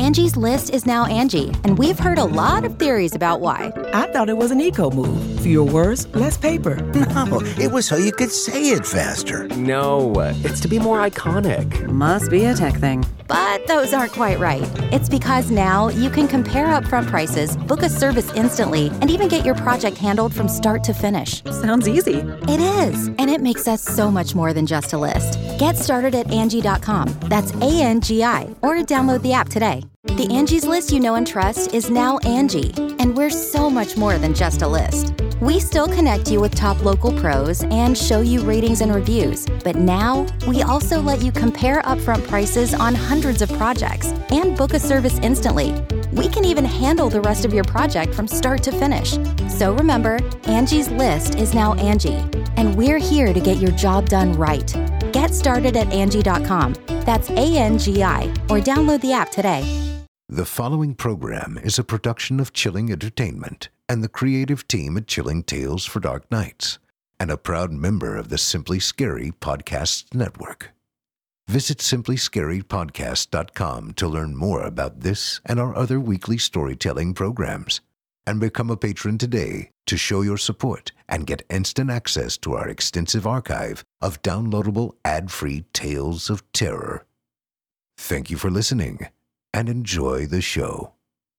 Angie's List is now Angie, and we've heard a lot of theories about why. I thought it was an eco move. Fewer words, less paper. No, it was so you could say it faster. No, it's to be more iconic. Must be a tech thing. But those aren't quite right. It's because now you can compare upfront prices, book a service instantly, and even get your project handled from start to finish. Sounds easy. It is, and it makes us so much more than just a list. Get started at Angie.com. That's ANGI, or download the app today. The Angie's List you know and trust is now Angie, and we're so much more than just a list. We still connect you with top local pros and show you ratings and reviews, but now we also let you compare upfront prices on hundreds of projects and book a service instantly. We can even handle the rest of your project from start to finish. So remember, Angie's List is now Angie, and we're here to get your job done right. Get started at Angie.com. That's ANGI, or download the app today. The following program is a production of Chilling Entertainment and the creative team at Chilling Tales for Dark Nights, and a proud member of the Simply Scary Podcasts Network. Visit simplyscarypodcast.com to learn more about this and our other weekly storytelling programs, and become a patron today to show your support and get instant access to our extensive archive of downloadable ad-free tales of terror. Thank you for listening, and enjoy the show.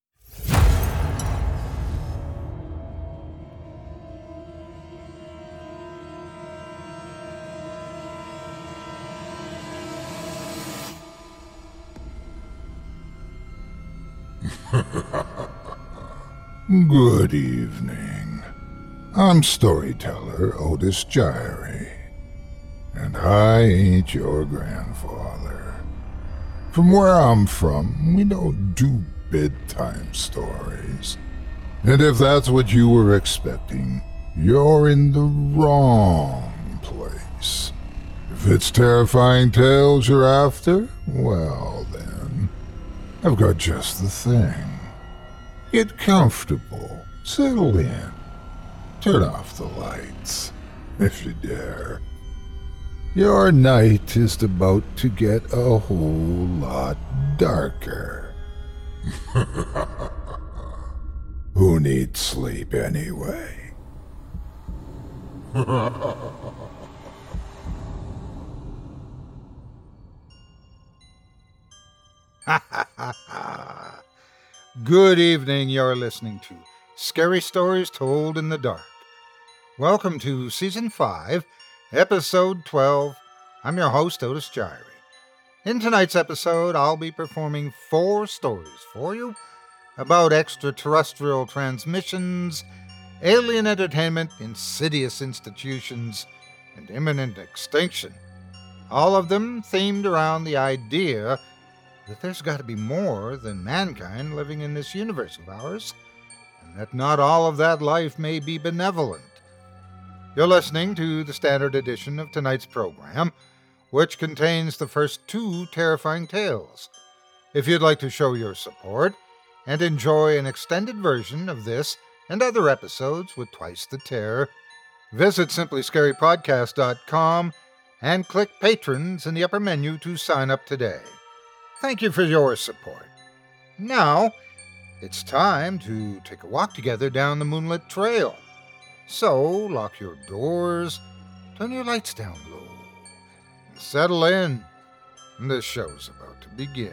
Good evening. I'm storyteller Otis Gyrie, and I ain't your grandfather. From where I'm from, we don't do bedtime stories. And if that's what you were expecting, you're in the wrong place. If it's terrifying tales you're after, well then, I've got just the thing. Get comfortable, settle in, turn off the lights, if you dare. Your night is about to get a whole lot darker. Who needs sleep anyway? Good evening, you're listening to Scary Stories Told in the Dark. Welcome to Season 5, Episode 12. I'm your host, Otis Gyrie. In tonight's episode, I'll be performing 4 stories for you about extraterrestrial transmissions, alien entertainment, insidious institutions, and imminent extinction. All of them themed around the idea that there's got to be more than mankind living in this universe of ours, and that not all of that life may be benevolent. You're listening to the standard edition of tonight's program, which contains the first 2 terrifying tales. If you'd like to show your support and enjoy an extended version of this and other episodes with twice the terror, visit simplyscarypodcast.com and click Patrons in the upper menu to sign up today. Thank you for your support. Now, it's time to take a walk together down the moonlit trail. So, lock your doors, turn your lights down low, and settle in. This show's about to begin.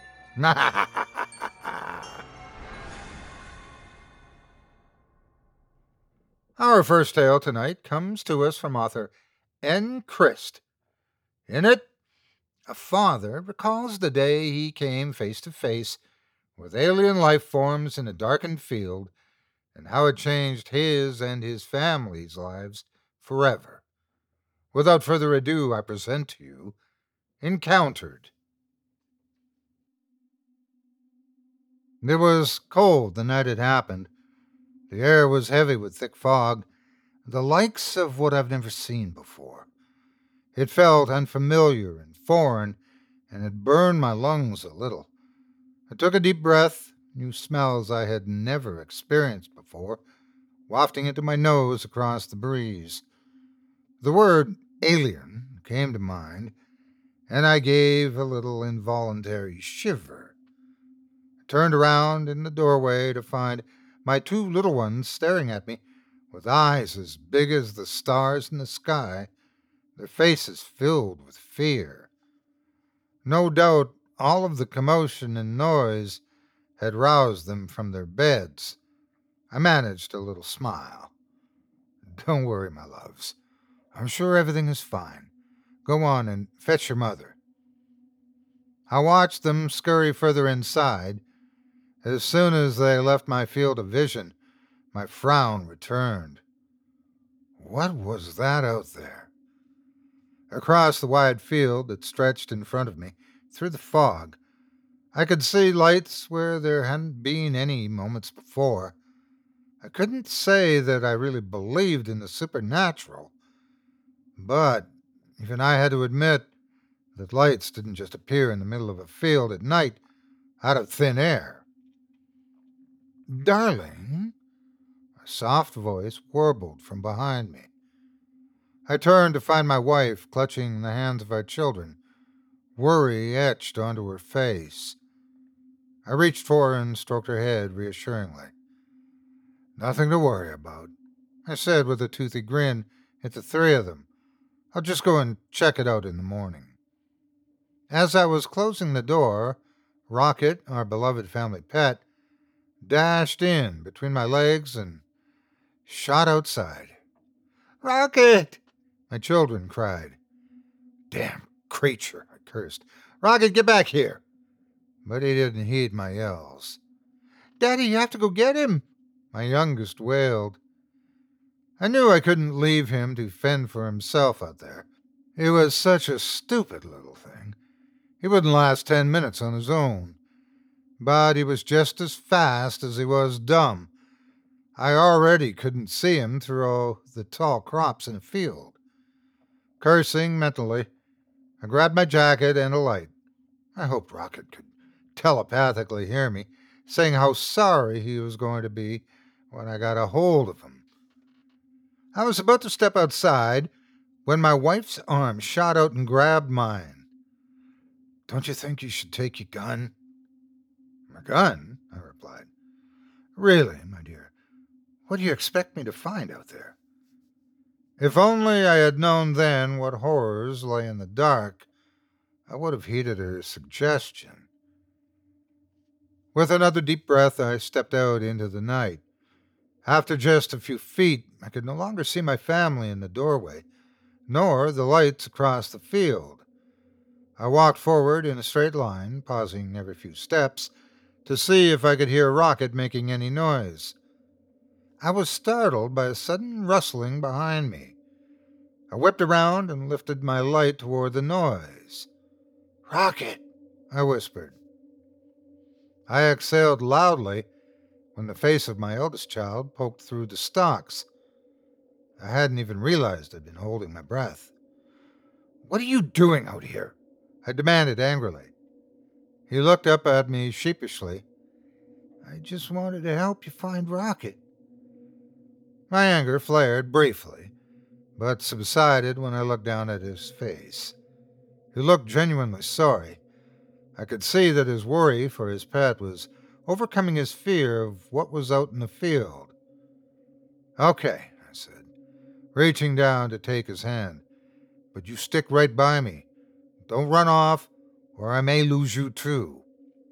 Our first tale tonight comes to us from author N. Christ. In it, a father recalls the day he came face to face with alien life forms in a darkened field, and how it changed his and his family's lives forever. Without further ado, I present to you Encountered. It was cold the night it happened. The air was heavy with thick fog, the likes of what I've never seen before. It felt unfamiliar and foreign, and it burned my lungs a little. I took a deep breath, new smells I had never experienced before, wafting into my nose across the breeze. The word alien came to mind, and I gave a little involuntary shiver. turned around in the doorway to find my two little ones staring at me with eyes as big as the stars in the sky, their faces filled with fear. No doubt all of the commotion and noise had roused them from their beds. I managed a little smile. "Don't worry, my loves. I'm sure everything is fine. Go on and fetch your mother." I watched them scurry further inside. As soon as they left my field of vision, my frown returned. What was that out there? Across the wide field that stretched in front of me, through the fog, I could see lights where there hadn't been any moments before. I couldn't say that I really believed in the supernatural, but even I had to admit that lights didn't just appear in the middle of a field at night out of thin air. "Darling," a soft voice warbled from behind me. I turned to find my wife clutching the hands of our children, worry etched onto her face. I reached for her and stroked her head reassuringly. "Nothing to worry about," I said with a toothy grin at the three of them. "I'll just go and check it out in the morning." As I was closing the door, Rocket, our beloved family pet, dashed in between my legs and shot outside. "Rocket!" my children cried. "Damn creature," I cursed. "Rocket, get back here!" But he didn't heed my yells. "Daddy, you have to go get him," my youngest wailed. I knew I couldn't leave him to fend for himself out there. He was such a stupid little thing. He wouldn't last 10 minutes on his own. But he was just as fast as he was dumb. I already couldn't see him through the tall crops in the field. Cursing mentally, I grabbed my jacket and a light. I hoped Rocket could telepathically hear me, saying how sorry he was going to be when I got a hold of him. I was about to step outside when my wife's arm shot out and grabbed mine. "Don't you think you should take your gun?" "My gun?" I replied. "Really, my dear, what do you expect me to find out there?" If only I had known then what horrors lay in the dark, I would have heeded her suggestion. With another deep breath, I stepped out into the night. After just a few feet, I could no longer see my family in the doorway, nor the lights across the field. I walked forward in a straight line, pausing every few steps to see if I could hear Rocket making any noise. I was startled by a sudden rustling behind me. I whipped around and lifted my light toward the noise. "Rocket," I whispered. I exhaled loudly when the face of my eldest child poked through the stalks. I hadn't even realized I'd been holding my breath. "What are you doing out here?" I demanded angrily. He looked up at me sheepishly. "I just wanted to help you find Rocket." My anger flared briefly, but subsided when I looked down at his face. He looked genuinely sorry. I could see that his worry for his pet was overcoming his fear of what was out in the field. "Okay," I said, reaching down to take his hand. "But you stick right by me. Don't run off, or I may lose you too."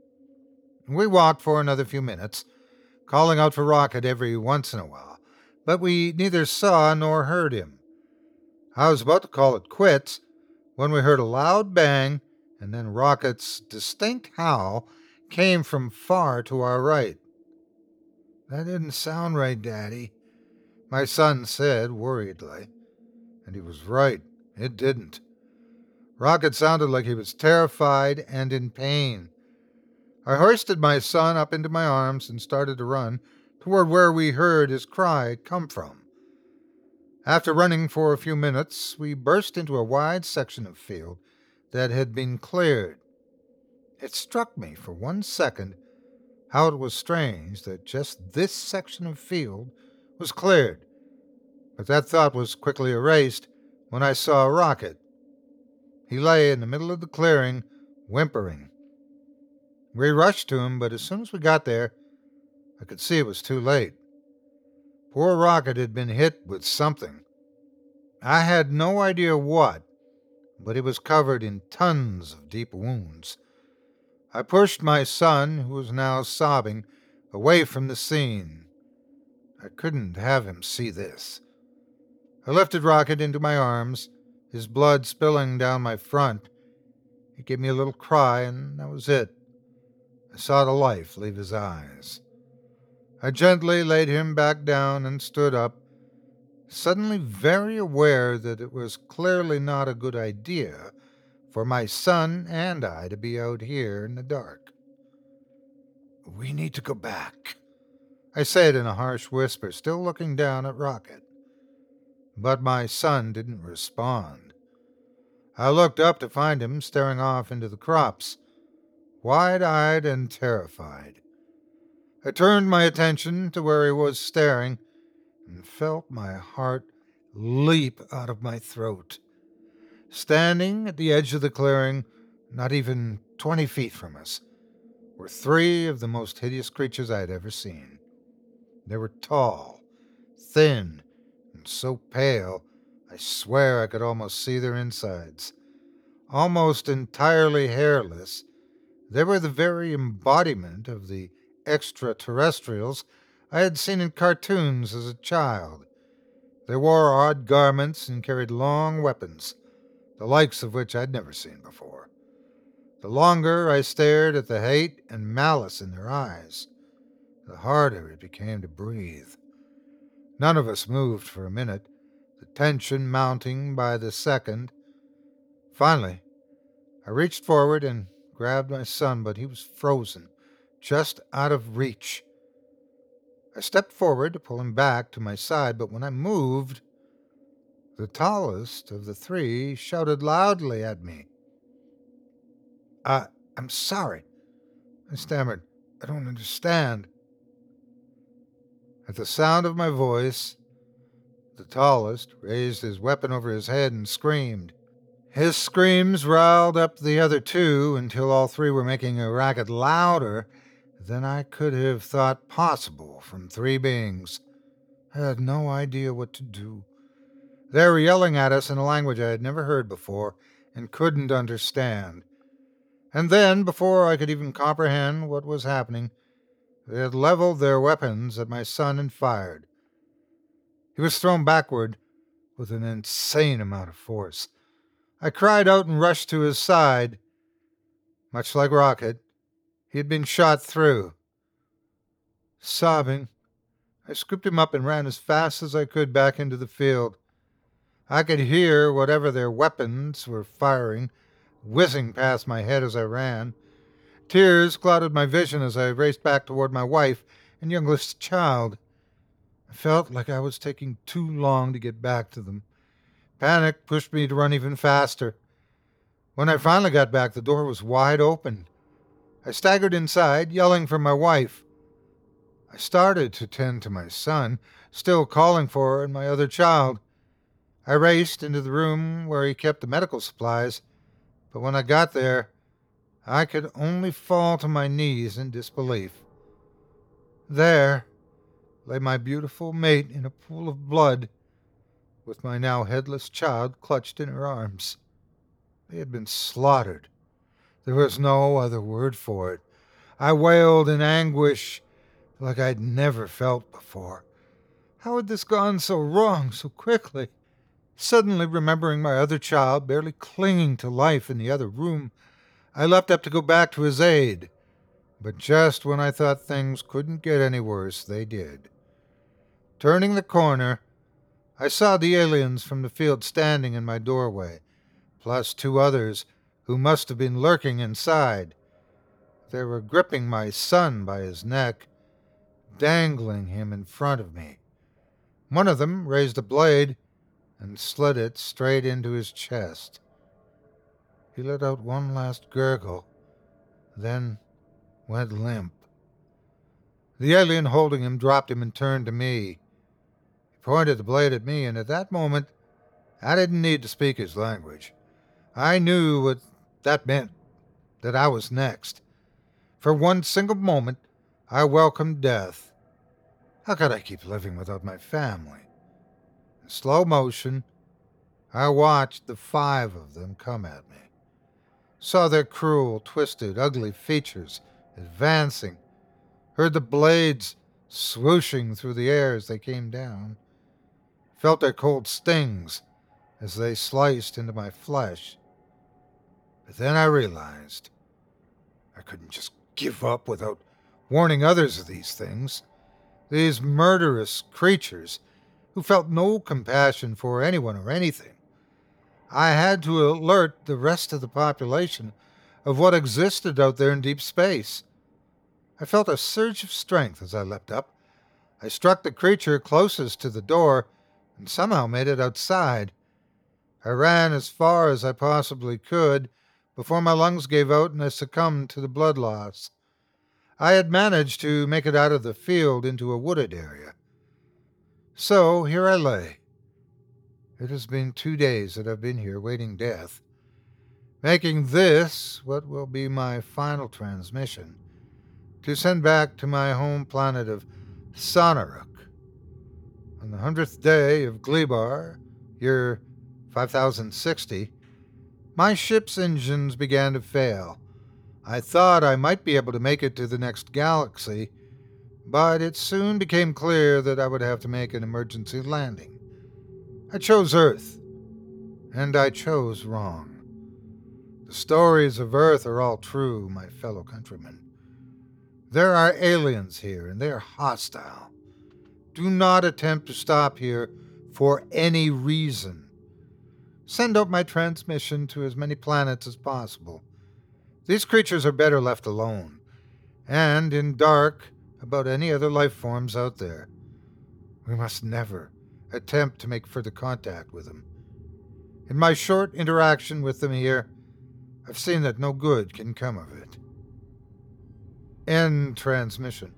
We walked for another few minutes, calling out for Rocket every once in a while, but we neither saw nor heard him. I was about to call it quits when we heard a loud bang, and then Rocket's distinct howl came from far to our right. "That didn't sound right, Daddy," my son said worriedly. And he was right. It didn't. Rocket sounded like he was terrified and in pain. I hoisted my son up into my arms and started to run toward where we heard his cry come from. After running for a few minutes, we burst into a wide section of field that had been cleared. It struck me for 1 second how it was strange that just this section of field was cleared, but that thought was quickly erased when I saw Rocket. He lay in the middle of the clearing, whimpering. We rushed to him, but as soon as we got there, I could see it was too late. Poor Rocket had been hit with something. I had no idea what, but he was covered in tons of deep wounds. I pushed my son, who was now sobbing, away from the scene. I couldn't have him see this. I lifted Rocket into my arms, his blood spilling down my front. He gave me a little cry, and that was it. I saw the life leave his eyes. I gently laid him back down and stood up, suddenly very aware that it was clearly not a good idea for my son and I to be out here in the dark. "We need to go back," I said in a harsh whisper, still looking down at Rocket. But my son didn't respond. I looked up to find him staring off into the crops, wide-eyed and terrified. I turned my attention to where he was staring and felt my heart leap out of my throat. Standing at the edge of the clearing, not even 20 feet from us, were 3 of the most hideous creatures I had ever seen. They were tall, thin, and so pale, I swear I could almost see their insides. Almost entirely hairless, they were the very embodiment of the extraterrestrials I had seen in cartoons as a child. They wore odd garments and carried long weapons, the likes of which I'd never seen before. The longer I stared at the hate and malice in their eyes, the harder it became to breathe. None of us moved for a minute, the tension mounting by the second. Finally, I reached forward and grabbed my son, but he was frozen, just out of reach. I stepped forward to pull him back to my side, but when I moved, the tallest of the 3 shouted loudly at me. I'm sorry," I stammered. "I don't understand." At the sound of my voice, the tallest raised his weapon over his head and screamed. His screams riled up the other 2 until all 3 were making a racket louder than I could have thought possible from 3 beings. I had no idea what to do. They were yelling at us in a language I had never heard before and couldn't understand. And then, before I could even comprehend what was happening, they had leveled their weapons at my son and fired. He was thrown backward with an insane amount of force. I cried out and rushed to his side. Much like Rocket, he had been shot through. Sobbing, I scooped him up and ran as fast as I could back into the field. I could hear whatever their weapons were firing, whizzing past my head as I ran. Tears clouded my vision as I raced back toward my wife and youngest child. I felt like I was taking too long to get back to them. Panic pushed me to run even faster. When I finally got back, the door was wide open. I staggered inside, yelling for my wife. I started to tend to my son, still calling for her and my other child. I raced into the room where he kept the medical supplies, but when I got there, I could only fall to my knees in disbelief. There lay my beautiful mate in a pool of blood, with my now headless child clutched in her arms. They had been slaughtered. There was no other word for it. I wailed in anguish like I'd never felt before. How had this gone so wrong so quickly? Suddenly remembering my other child barely clinging to life in the other room, I leapt up to go back to his aid. But just when I thought things couldn't get any worse, they did. Turning the corner, I saw the aliens from the field standing in my doorway, plus 2 others who must have been lurking inside. They were gripping my son by his neck, dangling him in front of me. One of them raised a blade and slid it straight into his chest. He let out one last gurgle, then went limp. The alien holding him dropped him and turned to me. He pointed the blade at me, and at that moment, I didn't need to speak his language. I knew what that meant, that I was next. For one single moment, I welcomed death. How could I keep living without my family? In slow motion, I watched the 5 of them come at me. Saw their cruel, twisted, ugly features advancing. Heard the blades swooshing through the air as they came down. Felt their cold stings as they sliced into my flesh. But then I realized I couldn't just give up without warning others of these things. These murderous creatures who felt no compassion for anyone or anything. I had to alert the rest of the population of what existed out there in deep space. I felt a surge of strength as I leapt up. I struck the creature closest to the door and somehow made it outside. I ran as far as I possibly could before my lungs gave out and I succumbed to the blood loss. I had managed to make it out of the field into a wooded area. So here I lay. It has been 2 days that I've been here waiting death, making this what will be my final transmission, to send back to my home planet of Sonaruk. On the 100th day of Glebar, year 5060, my ship's engines began to fail. I thought I might be able to make it to the next galaxy, but it soon became clear that I would have to make an emergency landing. I chose Earth, and I chose wrong. The stories of Earth are all true, my fellow countrymen. There are aliens here, and they are hostile. Do not attempt to stop here for any reason. Send out my transmission to as many planets as possible. These creatures are better left alone, and in dark about any other life forms out there. We must never attempt to make further contact with them. In my short interaction with them here, I've seen that no good can come of it. End transmission.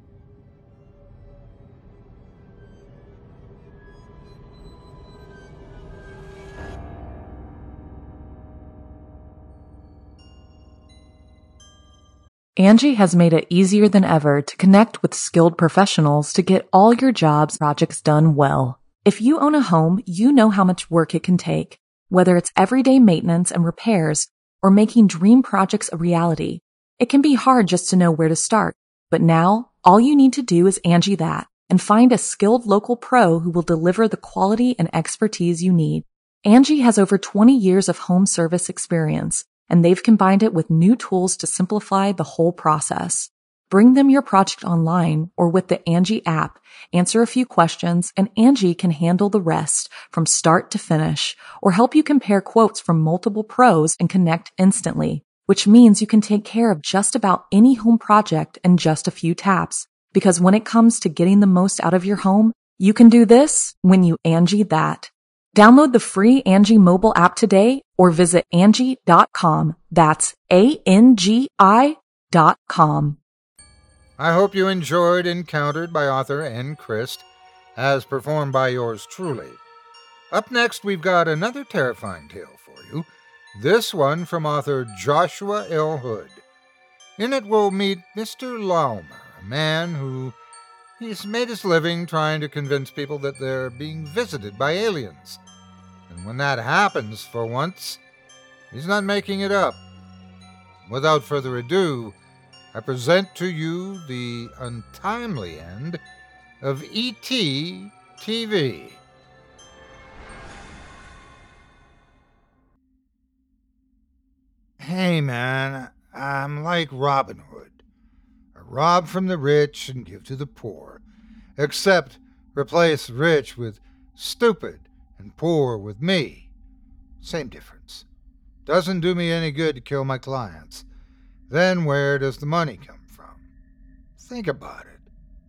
Angie has made it easier than ever to connect with skilled professionals to get all your jobs projects done well. If you own a home, you know how much work it can take, whether it's everyday maintenance and repairs or making dream projects a reality. It can be hard just to know where to start, but now all you need to do is Angie that and find a skilled local pro who will deliver the quality and expertise you need. Angie has over 20 years of home service experience, and they've combined it with new tools to simplify the whole process. Bring them your project online or with the Angie app, answer a few questions, and Angie can handle the rest from start to finish or help you compare quotes from multiple pros and connect instantly, which means you can take care of just about any home project in just a few taps. Because when it comes to getting the most out of your home, you can do this when you Angie that. Download the free Angie mobile app today or visit Angie.com. That's ANGI.com. I hope you enjoyed Encountered by author N. Christ, as performed by yours truly. Up next, we've got another terrifying tale for you, this one from author Joshua L. Hood. In it, we'll meet Mr. Laumer, a man who he's made his living trying to convince people that they're being visited by aliens. And when that happens, for once, he's not making it up. Without further ado, I present to you the untimely end of E.T. TV. Hey man, I'm like Robin Hood. I rob from the rich and give to the poor. Except replace rich with stupid and poor with me. Same difference. Doesn't do me any good to kill my clients. Then where does the money come from? Think about it.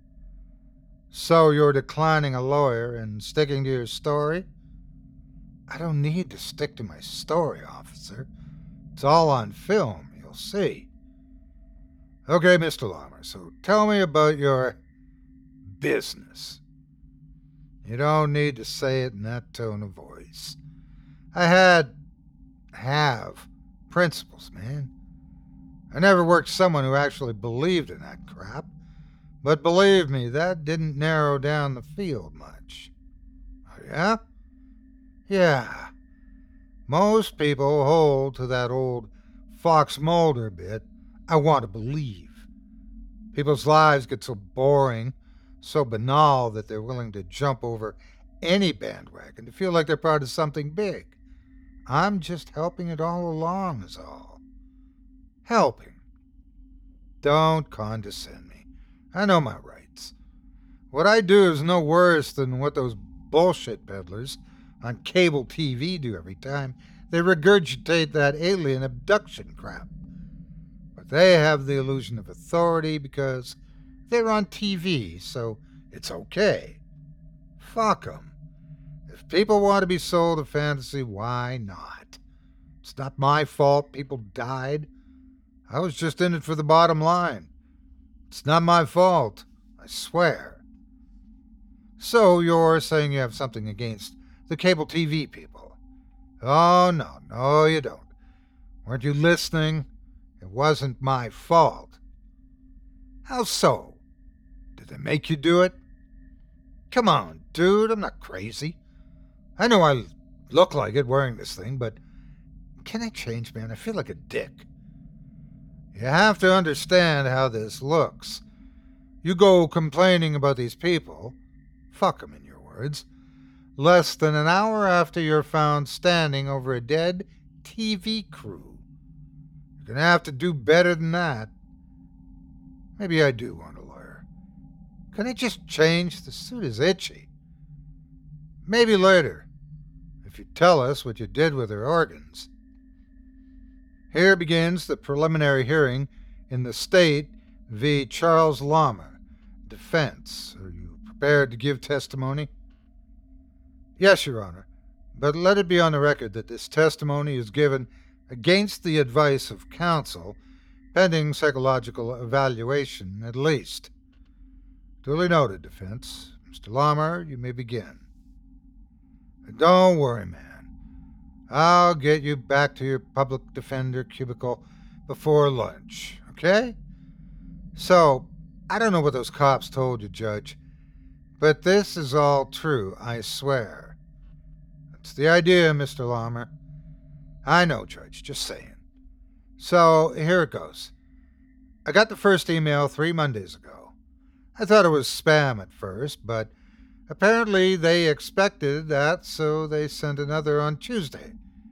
So you're declining a lawyer and sticking to your story? I don't need to stick to my story, officer. It's all on film, you'll see. Okay, Mr. Laumer, so tell me about your business. You don't need to say it in that tone of voice. I have principles, man. I never worked someone who actually believed in that crap. But believe me, that didn't narrow down the field much. Oh, yeah? Yeah. Most people hold to that old Fox Mulder bit, I want to believe. People's lives get so boring, so banal that they're willing to jump over any bandwagon to feel like they're part of something big. I'm just helping it all along is all. Helping. Don't condescend me. I know my rights. What I do is no worse than what those bullshit peddlers on cable TV do every time they regurgitate that alien abduction crap. But they have the illusion of authority because they're on TV, so it's okay. Fuck them. If people want to be sold a fantasy, why not? It's not my fault people died. I was just in it for the bottom line. It's not my fault, I swear. So you're saying you have something against the cable TV people? Oh, no, you don't. Weren't you listening? It wasn't my fault. How so? Did they make you do it? Come on, dude, I'm not crazy. I know I look like it wearing this thing, but can I change, man? I feel like a dick. You have to understand how this looks. You go complaining about these people, fuck them in your words, less than an hour after you're found standing over a dead TV crew. You're going to have to do better than that. Maybe I do want a lawyer. Can I just change? The suit is itchy. Maybe later, if you tell us what you did with her organs. Here begins the preliminary hearing in the State v. Charles Lammer. Defense. Are you prepared to give testimony? Yes, Your Honor, but let it be on the record that this testimony is given against the advice of counsel, pending psychological evaluation at least. Duly noted, defense. Mr. Lammer, you may begin. Don't worry, man. I'll get you back to your public defender cubicle before lunch, okay? So, I don't know what those cops told you, Judge, but this is all true, I swear. That's the idea, Mr. Lammer. I know, Judge, just saying. So, here it goes. I got the first email 3 Mondays ago. I thought it was spam at first, but apparently they expected that, so they sent another on Tuesday.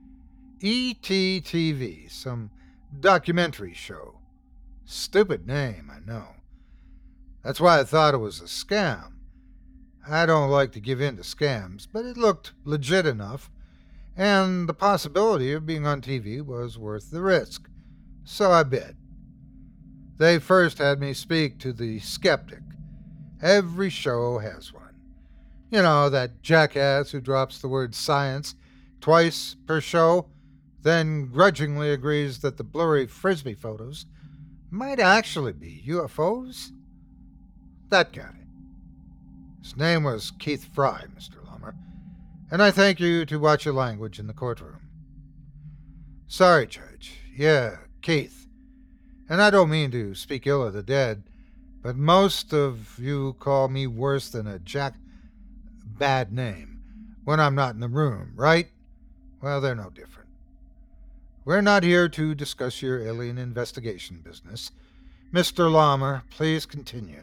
ETTV, some documentary show. Stupid name, I know. That's why I thought it was a scam. I don't like to give in to scams, but it looked legit enough, and the possibility of being on TV was worth the risk. So I bid. They first had me speak to the skeptic. Every show has one. You know, that jackass who drops the word science twice per show, then grudgingly agrees that the blurry Frisbee photos might actually be UFOs? That guy. His name was Keith Fry, Mr. Lammer, and I thank you to watch your language in the courtroom. Sorry, Judge. Yeah, Keith. And I don't mean to speak ill of the dead, but most of you call me worse than a bad name when I'm not in the room, right? Well, they're no different. We're not here to discuss your alien investigation business. Mr. Lammer, please continue.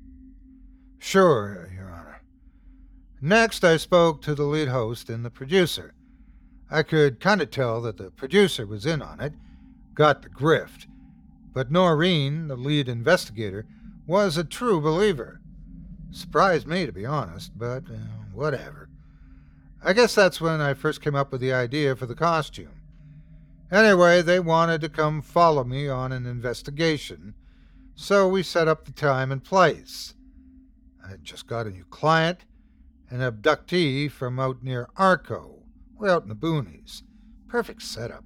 Sure, Your Honor. Next, I spoke to the lead host and the producer. I could kind of tell that the producer was in on it, got the grift, but Noreen, the lead investigator, was a true believer. Surprised me, to be honest, but whatever. I guess that's when I first came up with the idea for the costume. Anyway, they wanted to come follow me on an investigation, so we set up the time and place. I had just got a new client, an abductee from out near Arco, way out in the boonies. Perfect setup.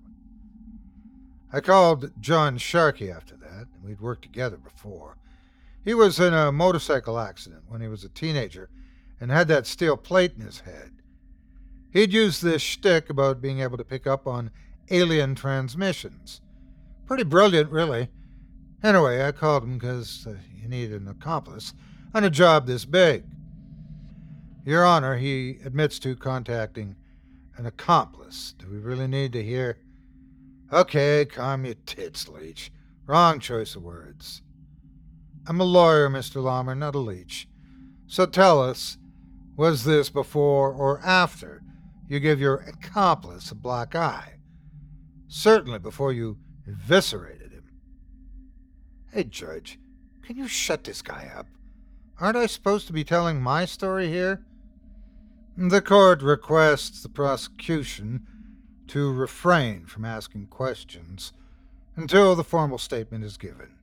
I called John Sharkey after that, and we'd worked together before. He was in a motorcycle accident when he was a teenager and had that steel plate in his head. He'd used this shtick about being able to pick up on alien transmissions. Pretty brilliant, really. Anyway, I called him because you need an accomplice on a job this big. Your Honor, he admits to contacting an accomplice. Do we really need to hear? Okay, calm your tits, Leach. Wrong choice of words. I'm a lawyer, Mr. Lammer, not a leech. So tell us, was this before or after you give your accomplice a black eye? Certainly before you eviscerated him. Hey, Judge, can you shut this guy up? Aren't I supposed to be telling my story here? The court requests the prosecution to refrain from asking questions until the formal statement is given.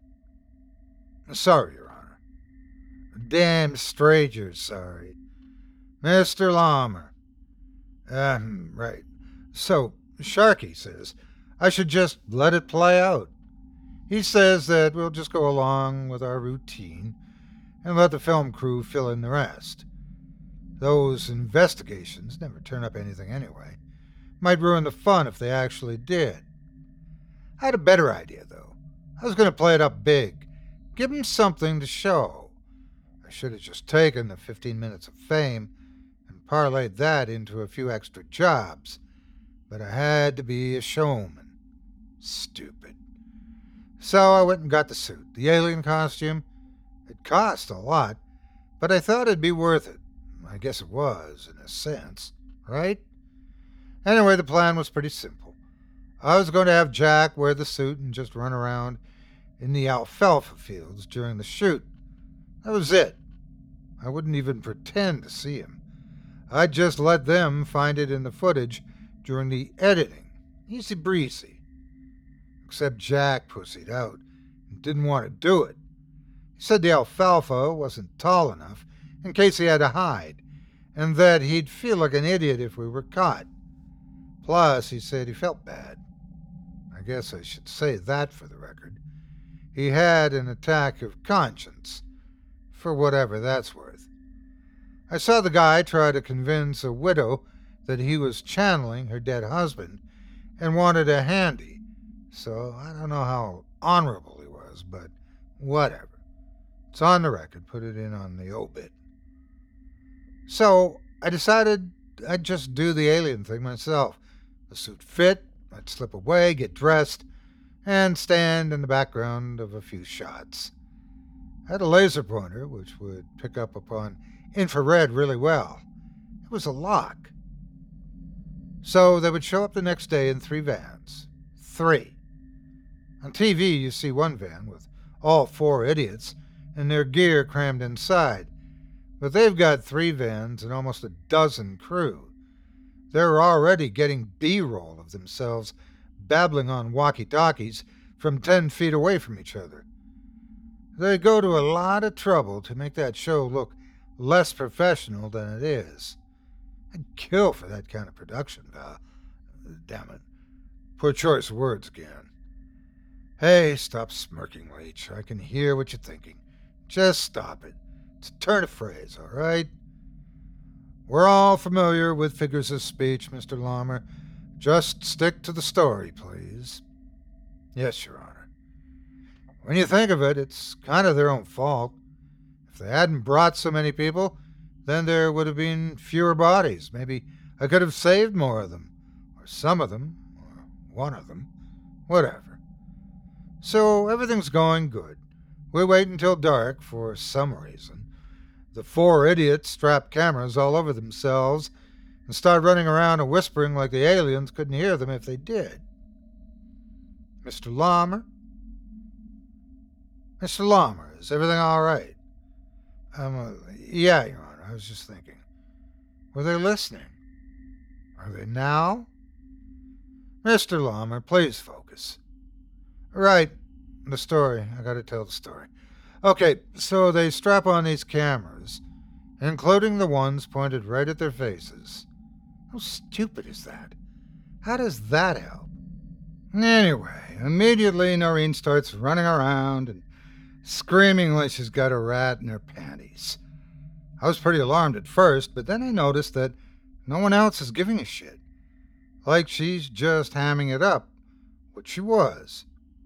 Sorry, Your Honor. Damn straight you're sorry. Mr. Lammer. Right. So, Sharky says I should just let it play out. He says that we'll just go along with our routine and let the film crew fill in the rest. Those investigations never turn up anything anyway. Might ruin the fun if they actually did. I had a better idea, though. I was going to play it up big. Give him something to show. I should have just taken the 15 minutes of fame and parlayed that into a few extra jobs. But I had to be a showman. Stupid. So I went and got the suit, the alien costume. It cost a lot, but I thought it'd be worth it. I guess it was, in a sense, right? Anyway, the plan was pretty simple. I was going to have Jack wear the suit and just run around in the alfalfa fields during the shoot. That was it. I wouldn't even pretend to see him. I'd just let them find it in the footage during the editing. Easy breezy. Except Jack pussied out and didn't want to do it. He said the alfalfa wasn't tall enough in case he had to hide, and that he'd feel like an idiot if we were caught. Plus, he said he felt bad. I guess I should say that for the record. He had an attack of conscience, for whatever that's worth. I saw the guy try to convince a widow that he was channeling her dead husband and wanted a handy, so I don't know how honorable he was, but whatever. It's on the record, put it in on the obit. So I decided I'd just do the alien thing myself. The suit fit, I'd slip away, get dressed, and stand in the background of a few shots. I had a laser pointer, which would pick up upon infrared really well. It was a lock. So they would show up the next day in 3 vans. 3. On TV, you see one van with all 4 idiots and their gear crammed inside. But they've got 3 vans and almost a dozen crew. They're already getting B-roll of themselves babbling on walkie-talkies from 10 feet away from each other. They go to a lot of trouble to make that show look less professional than it is. I'd kill for that kind of production, Val. Damn it. Poor choice of words again. Hey, stop smirking, Leach. I can hear what you're thinking. Just stop it. It's a turn of phrase, all right? We're all familiar with figures of speech, Mr. Lammer. Just stick to the story, please. Yes, Your Honor. When you think of it, it's kind of their own fault. If they hadn't brought so many people, then there would have been fewer bodies. Maybe I could have saved more of them, or some of them, or one of them, whatever. So everything's going good. We wait until dark for some reason. The 4 idiots strap cameras all over themselves and start running around and whispering like the aliens couldn't hear them if they did. Mr. Lammer? Mr. Lammer, is everything all right? Yeah, Your Honor, I was just thinking. Were they listening? Are they now? Mr. Lammer, please focus. Right, the story. I gotta tell the story. Okay, so they strap on these cameras, including the ones pointed right at their faces. How stupid is that? How does that help? Anyway, immediately Noreen starts running around and screaming like she's got a rat in her panties. I was pretty alarmed at first, but then I noticed that no one else is giving a shit. Like she's just hamming it up, which she was.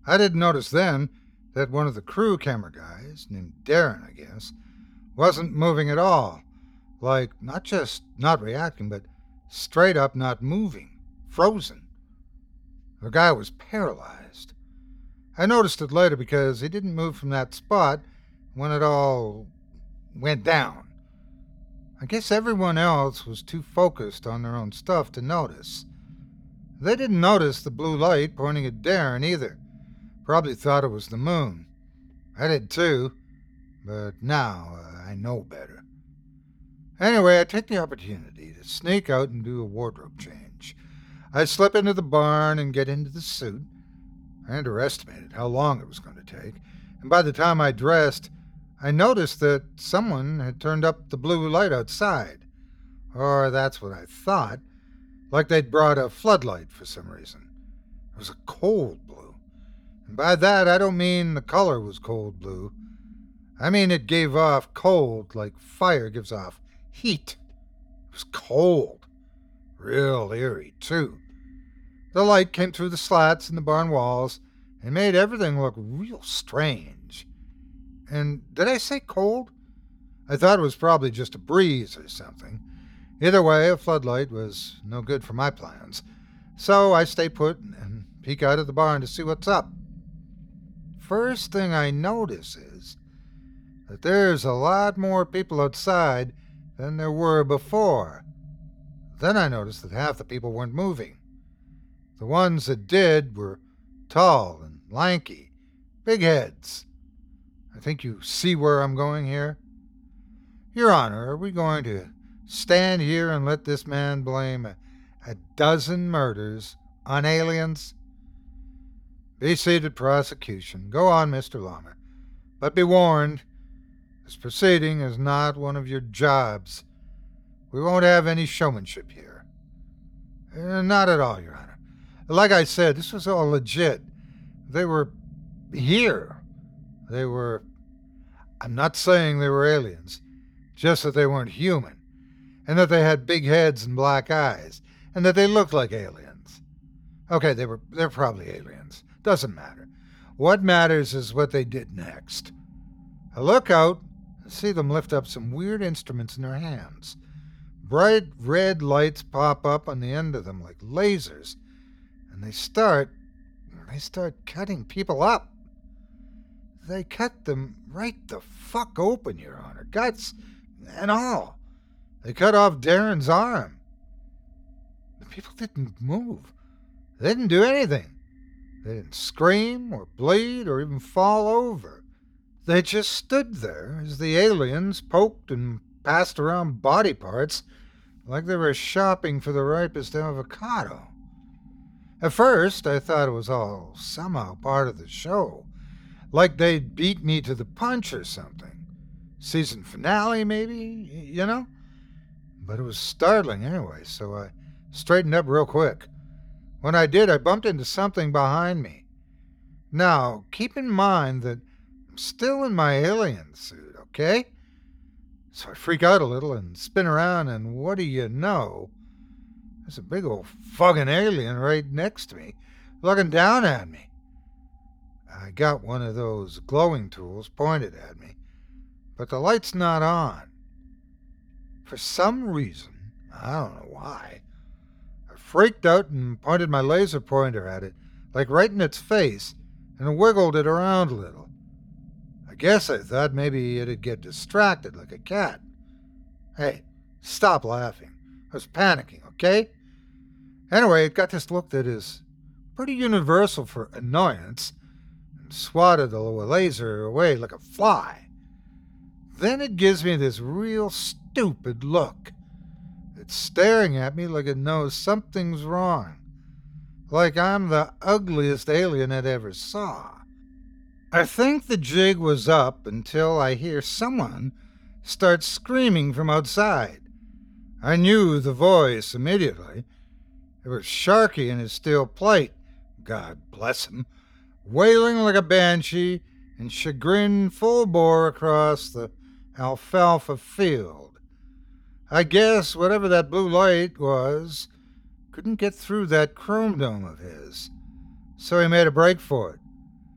I didn't notice then that one of the crew camera guys, named Darren, I guess, wasn't moving at all. Like, not just not reacting, but straight up not moving. Frozen. The guy was paralyzed. I noticed it later because he didn't move from that spot when it all went down. I guess everyone else was too focused on their own stuff to notice. They didn't notice the blue light pointing at Darren either. Probably thought it was the moon. I did too, but now I know better. Anyway, I take the opportunity to sneak out and do a wardrobe change. I slip into the barn and get into the suit. I underestimated how long it was going to take, and by the time I dressed, I noticed that someone had turned up the blue light outside. Or that's what I thought, like they'd brought a floodlight for some reason. It was a cold blue. And by that, I don't mean the color was cold blue. I mean it gave off cold like fire gives off heat. It was cold. Real eerie, too. The light came through the slats in the barn walls and made everything look real strange. And did I say cold? I thought it was probably just a breeze or something. Either way, a floodlight was no good for my plans. So I stay put and peek out of the barn to see what's up. First thing I notice is that there's a lot more people outside than there were before. Then I noticed that half the people weren't moving. The ones that did were tall and lanky, big heads. I think you see where I'm going here. Your Honor, are we going to stand here and let this man blame a dozen murders on aliens? Be seated, prosecution. Go on, Mr. Lawmer. But be warned, this proceeding is not one of your jobs. We won't have any showmanship here. Not at all, Your Honor. Like I said, this was all legit. They were here. I'm not saying they were aliens, just that they weren't human, and that they had big heads and black eyes, and that they looked like aliens. Okay, they're probably aliens. Doesn't matter. What matters is what they did next. I look out and see them lift up some weird instruments in their hands. Bright red lights pop up on the end of them like lasers, and they start cutting people up. They cut them right the fuck open, Your Honor, guts and all. They cut off Darren's arm. The people didn't move. They didn't do anything. They didn't scream or bleed or even fall over. They just stood there as the aliens poked and passed around body parts like they were shopping for the ripest avocado. At first, I thought it was all somehow part of the show, like they'd beat me to the punch or something. Season finale, maybe, you know? But it was startling anyway, so I straightened up real quick. When I did, I bumped into something behind me. Now, keep in mind that I'm still in my alien suit, okay? So I freak out a little and spin around, and what do you know? There's a big old fucking alien right next to me, looking down at me. I got one of those glowing tools pointed at me, but the light's not on. For some reason, I don't know why, I freaked out and pointed my laser pointer at it, like right in its face, and wiggled it around a little. I guess I thought maybe it'd get distracted like a cat. Hey, stop laughing. I was panicking, okay? Anyway, it got this look that is pretty universal for annoyance, and swatted the laser away like a fly. Then it gives me this real stupid look. It's staring at me like it knows something's wrong. Like I'm the ugliest alien it ever saw. I think the jig was up until I hear someone start screaming from outside. I knew the voice immediately. It was Sharky in his steel plate, God bless him, wailing like a banshee and chagrin full bore across the alfalfa field. I guess whatever that blue light was couldn't get through that chrome dome of his, so he made a break for it.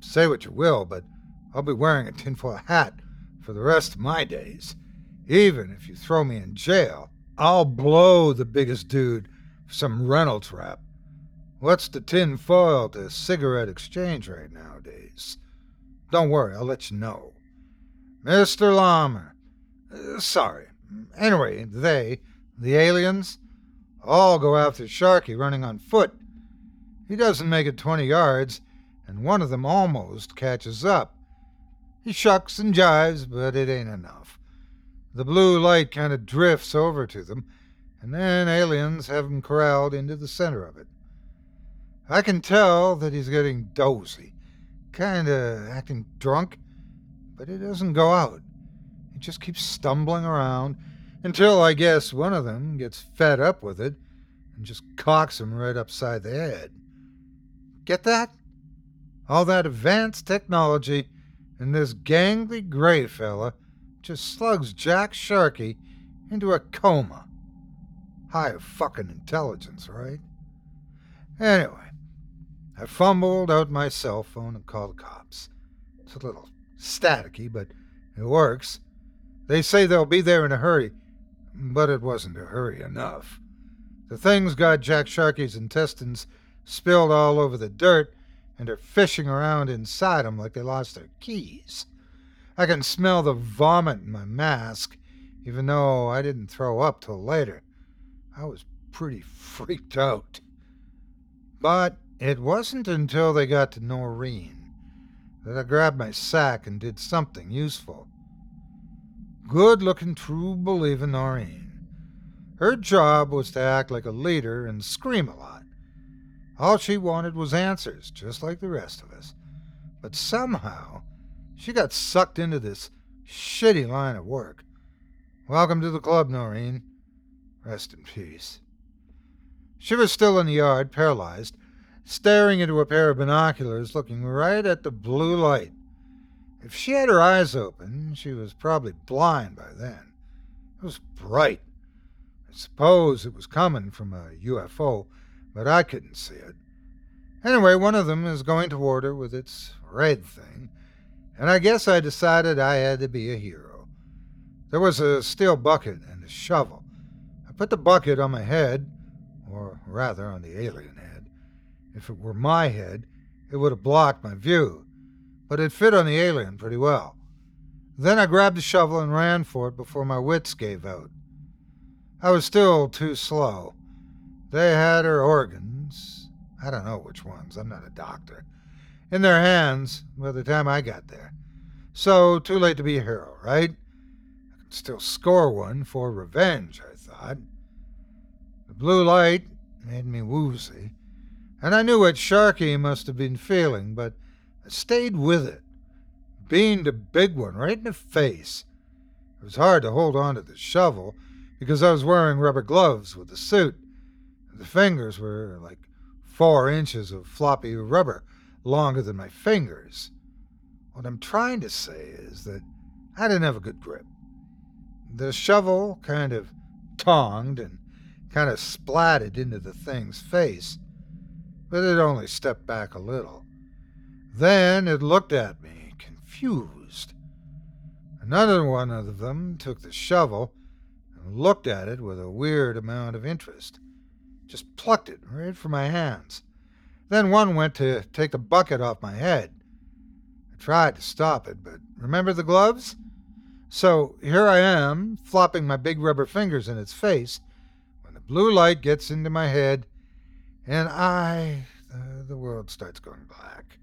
Say what you will, but I'll be wearing a tinfoil hat for the rest of my days. Even if you throw me in jail, I'll blow the biggest dude for some Reynolds rap. What's the tinfoil to cigarette exchange rate nowadays? Don't worry, I'll let you know. Mr. Lammer. Sorry. Anyway, the aliens, all go after Sharky running on foot. He doesn't make it 20 yards, and one of them almost catches up. He shucks and jives, but it ain't enough. The blue light kind of drifts over to them, and then aliens have him corralled into the center of it. I can tell that he's getting dozy, kind of acting drunk, but it doesn't go out. He just keeps stumbling around until I guess one of them gets fed up with it and just cocks him right upside the head. Get that? All that advanced technology, and this gangly gray fella just slugs Jack Sharkey into a coma. High fucking intelligence, right? Anyway, I fumbled out my cell phone and called the cops. It's a little staticky, but it works. They say they'll be there in a hurry, but it wasn't a hurry enough. The thing's got Jack Sharkey's intestines spilled all over the dirt, and are fishing around inside them like they lost their keys. I can smell the vomit in my mask, even though I didn't throw up till later. I was pretty freaked out. But it wasn't until they got to Noreen that I grabbed my sack and did something useful. Good-looking, true-believing Noreen. Her job was to act like a leader and scream a lot. All she wanted was answers, just like the rest of us. But somehow, she got sucked into this shitty line of work. Welcome to the club, Noreen. Rest in peace. She was still in the yard, paralyzed, staring into a pair of binoculars, looking right at the blue light. If she had her eyes open, she was probably blind by then. It was bright. I suppose it was coming from a UFO, but I couldn't see it. Anyway, one of them is going toward her with its red thing, and I guess I decided I had to be a hero. There was a steel bucket and a shovel. I put the bucket on my head, or rather on the alien head. If it were my head, it would have blocked my view, but it fit on the alien pretty well. Then I grabbed the shovel and ran for it before my wits gave out. I was still too slow. They had her organs, I don't know which ones, I'm not a doctor, in their hands by the time I got there. So, too late to be a hero, right? I can still score one for revenge, I thought. The blue light made me woozy, and I knew what Sharky must have been feeling, but I stayed with it, beamed a big one right in the face. It was hard to hold on to the shovel because I was wearing rubber gloves with the suit. The fingers were like 4 inches of floppy rubber, longer than my fingers. What I'm trying to say is that I didn't have a good grip. The shovel kind of tonged and kind of splatted into the thing's face, but it only stepped back a little. Then it looked at me, confused. Another one of them took the shovel and looked at it with a weird amount of interest. Just plucked it right from my hands. Then one went to take the bucket off my head. I tried to stop it, but remember the gloves? So here I am, flopping my big rubber fingers in its face, when the blue light gets into my head, and the world starts going black.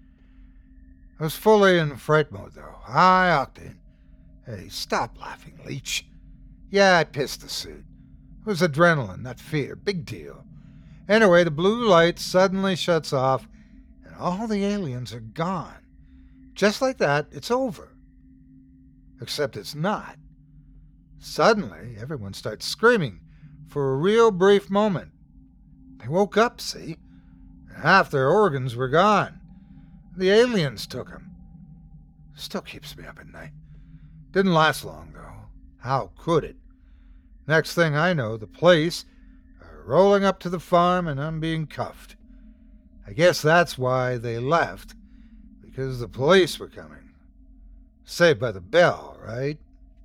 I was fully in fright mode, though. High octane. Hey, stop laughing, Leech. Yeah, I pissed the suit. It was adrenaline, not fear. Big deal. Anyway, the blue light suddenly shuts off, and all the aliens are gone. Just like that, it's over. Except it's not. Suddenly, everyone starts screaming for a real brief moment. They woke up, see? And half their organs were gone. The aliens took them. Still keeps me up at night. Didn't last long, though. How could it? Next thing I know, the police are rolling up to the farm and I'm being cuffed. I guess that's why they left, because the police were coming. Saved by the Bell, right?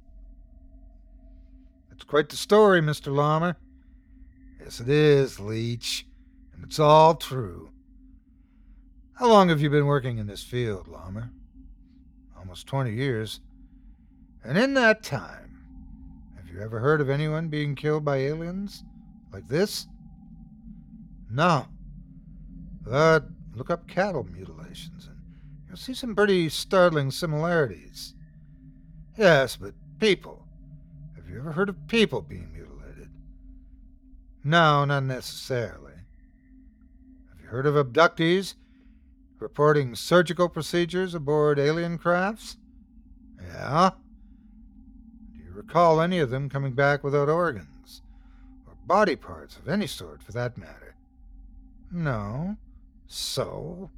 It's quite the story, Mr. Lawmer. Yes, it is, Leech, and it's all true. How long have you been working in this field, Lawmer? Almost 20 years. And in that time, have you ever heard of anyone being killed by aliens like this? No. But look up cattle mutilations and you'll see some pretty startling similarities. Yes, but people. Have you ever heard of people being mutilated? No, not necessarily. Have you heard of abductees reporting surgical procedures aboard alien crafts? Yeah. Do you recall any of them coming back without organs? Or body parts of any sort, for that matter? No. So,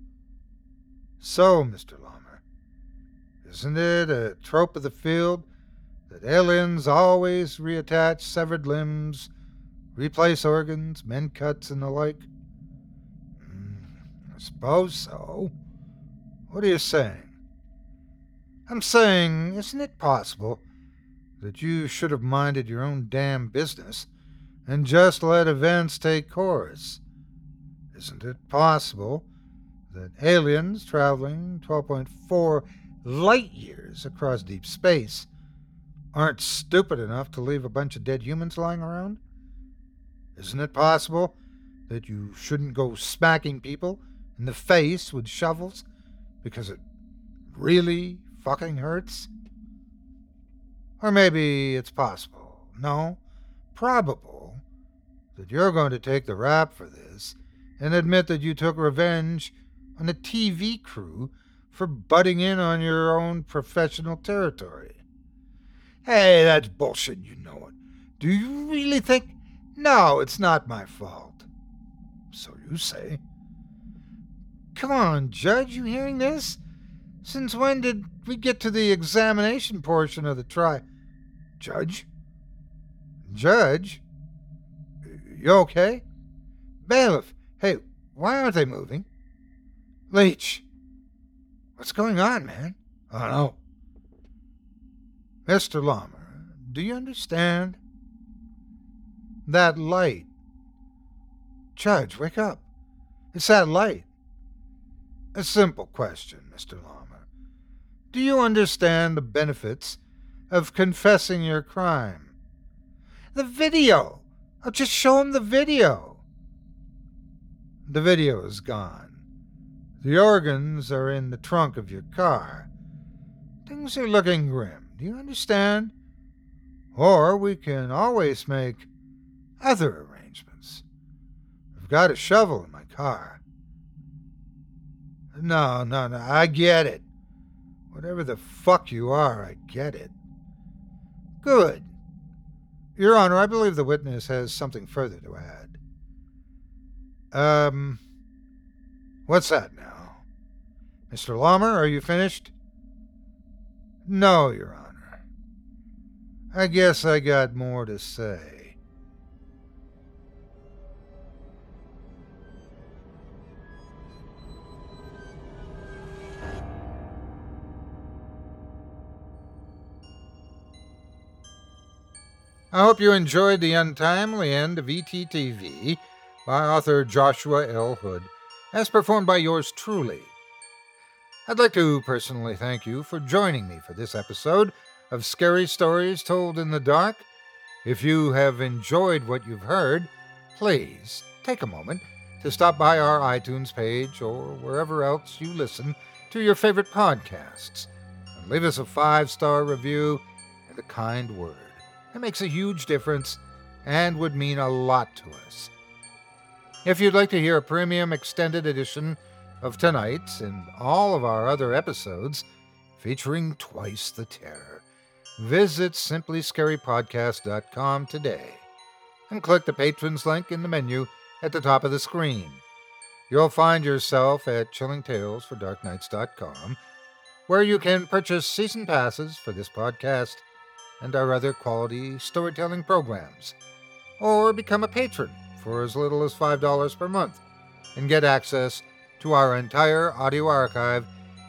Mr. Lawmer, isn't it a trope of the field that aliens always reattach severed limbs, replace organs, mend cuts, and the like? I suppose so. What are you saying? I'm saying, isn't it possible that you should have minded your own damn business and just let events take course? Isn't it possible that aliens traveling 12.4 light years across deep space aren't stupid enough to leave a bunch of dead humans lying around? Isn't it possible that you shouldn't go smacking people in the face with shovels because it really fucking hurts? Or maybe it's possible, no, probable, that you're going to take the rap for this and admit that you took revenge on a TV crew for butting in on your own professional territory. Hey, that's bullshit, you know it. Do you really think? No, it's not my fault. So you say. Come on, Judge, you hearing this? Since when did we get to the examination portion of the trial? Judge? Judge? You okay? Bailiff, hey, why aren't they moving? Leech, what's going on, man? I don't know. Mr. Lawmer, do you understand? That light. Judge, wake up. It's that light. A simple question, Mr. Lawmer. Do you understand the benefits of confessing your crime? The video! I'll just show him the video. The video is gone. The organs are in the trunk of your car. Things are looking grim. Do you understand? Or we can always make other arrangements. I've got a shovel in my car. No, I get it. Whatever the fuck you are, I get it. Good. Your Honor, I believe the witness has something further to add. What's that now? Mr. Lawmer, are you finished? No, Your Honor. I guess I got more to say. I hope you enjoyed the untimely end of ETTV by author Joshua L. Hood, as performed by yours truly. I'd like to personally thank you for joining me for this episode of Scary Stories Told in the Dark. If you have enjoyed what you've heard, please take a moment to stop by our iTunes page or wherever else you listen to your favorite podcasts and leave us a 5-star review and a kind word. It makes a huge difference and would mean a lot to us. If you'd like to hear a premium extended edition of tonight's and all of our other episodes featuring Twice the Terror, visit simplyscarypodcast.com today and click the Patrons link in the menu at the top of the screen. You'll find yourself at chillingtalesfordarknights.com, where you can purchase season passes for this podcast and our other quality storytelling programs, or become a patron for as little as $5 per month and get access to our entire audio archive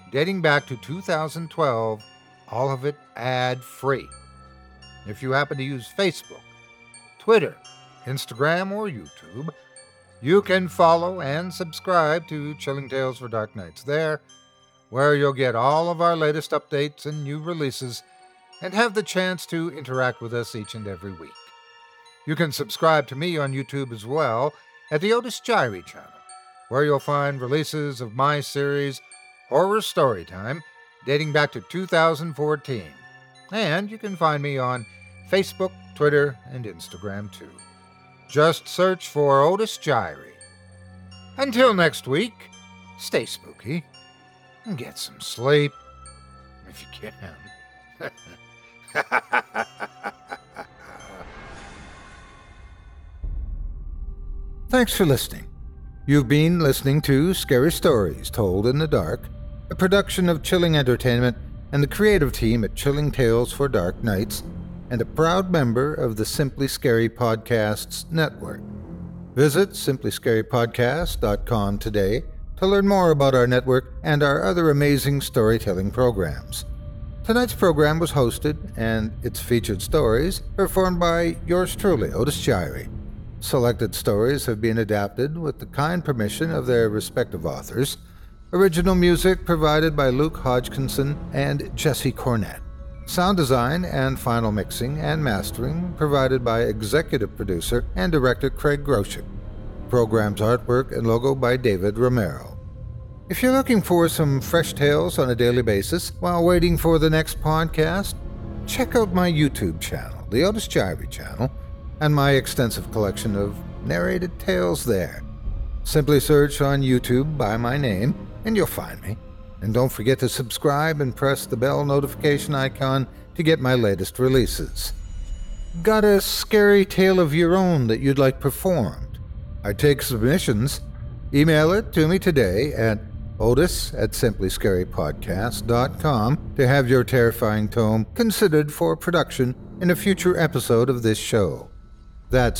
dating back to 2012, all of it ad-free. If you happen to use Facebook, Twitter, Instagram, or YouTube, you can follow and subscribe to Chilling Tales for Dark Nights there, where you'll get all of our latest updates and new releases and have the chance to interact with us each and every week. You can subscribe to me on YouTube as well at the Otis Jiry channel, where you'll find releases of my series, Horror Storytime, dating back to 2014. And you can find me on Facebook, Twitter, and Instagram too. Just search for Otis Jiry. Until next week, stay spooky and get some sleep if you can. Thanks for listening. You've been listening to Scary Stories Told in the Dark, a production of Chilling Entertainment and the creative team at Chilling Tales for Dark Nights, and a proud member of the Simply Scary Podcasts network. Visit simplyscarypodcast.com today to learn more about our network and our other amazing storytelling programs. Tonight's program was hosted, and its featured stories performed by yours truly, Otis Jiry. Selected stories have been adapted with the kind permission of their respective authors. Original music provided by Luke Hodgkinson and Jesse Cornett. Sound design and final mixing and mastering provided by executive producer and director Craig Groshek. Program's artwork and logo by David Romero. If you're looking for some fresh tales on a daily basis while waiting for the next podcast, check out my YouTube channel, the Otis Jiry channel, and my extensive collection of narrated tales there. Simply search on YouTube by my name and you'll find me. And don't forget to subscribe and press the bell notification icon to get my latest releases. Got a scary tale of your own that you'd like performed? I take submissions. Email it to me today at otis@simplyscarypodcast.com to have your terrifying tome considered for production in a future episode of this show. That's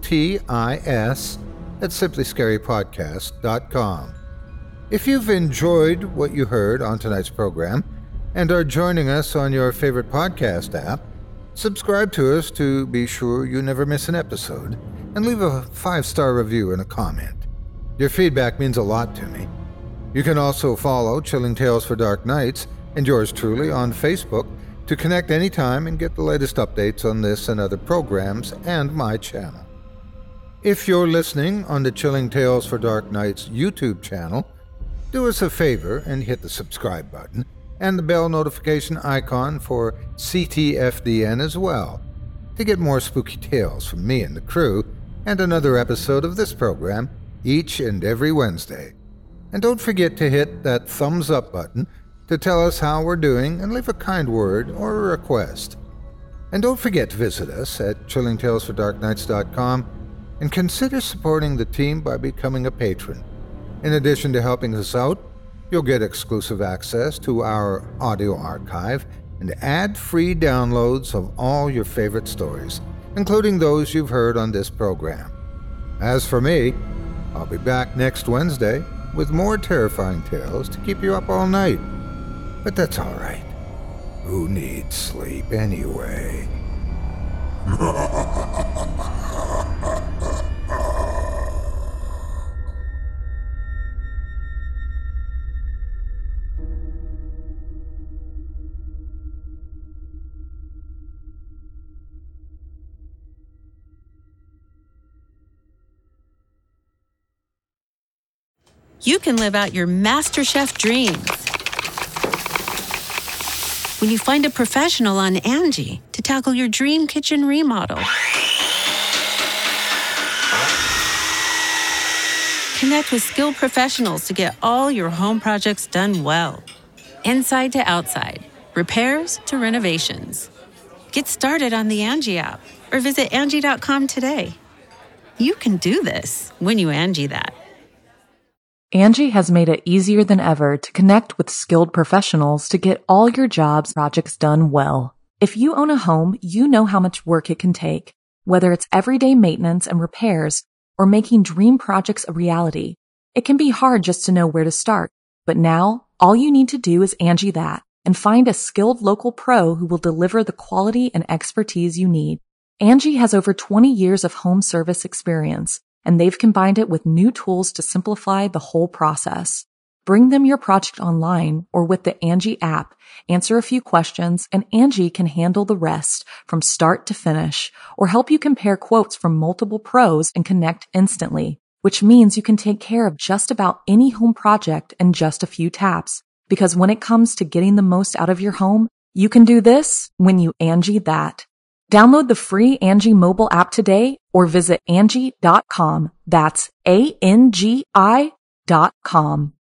OTIS@simplyscarypodcast.com. If you've enjoyed what you heard on tonight's program and are joining us on your favorite podcast app, subscribe to us to be sure you never miss an episode, and leave a 5-star review and a comment. Your feedback means a lot to me. You can also follow Chilling Tales for Dark Nights and yours truly on Facebook to connect anytime and get the latest updates on this and other programs and my channel. If you're listening on the Chilling Tales for Dark Nights YouTube channel, do us a favor and hit the subscribe button and the bell notification icon for CTFDN as well to get more spooky tales from me and the crew and another episode of this program each and every Wednesday. And don't forget to hit that thumbs up button to tell us how we're doing and leave a kind word or a request. And don't forget to visit us at chillingtalesfordarknights.com and consider supporting the team by becoming a patron. In addition to helping us out, you'll get exclusive access to our audio archive and ad-free downloads of all your favorite stories, including those you've heard on this program. As for me, I'll be back next Wednesday with more terrifying tales to keep you up all night. But that's all right. Who needs sleep anyway? You can live out your MasterChef dreams when you find a professional on Angie to tackle your dream kitchen remodel. Connect with skilled professionals to get all your home projects done well. Inside to outside, repairs to renovations. Get started on the Angie app or visit Angie.com today. You can do this when you Angie that. Angie has made it easier than ever to connect with skilled professionals to get all your jobs projects done well. If you own a home, you know how much work it can take, whether it's everyday maintenance and repairs or making dream projects a reality. It can be hard just to know where to start, but now All you need to do is Angie that and find a skilled local pro who will deliver the quality and expertise you need. Angie has over 20 years of home service experience, and they've combined it with new tools to simplify the whole process. Bring them your project online or with the Angie app, answer a few questions, and Angie can handle the rest from start to finish or help you compare quotes from multiple pros and connect instantly, which means you can take care of just about any home project in just a few taps. Because when it comes to getting the most out of your home, you can do this when you Angie that. Download the free Angie mobile app today or visit Angie.com. That's ANGI.com.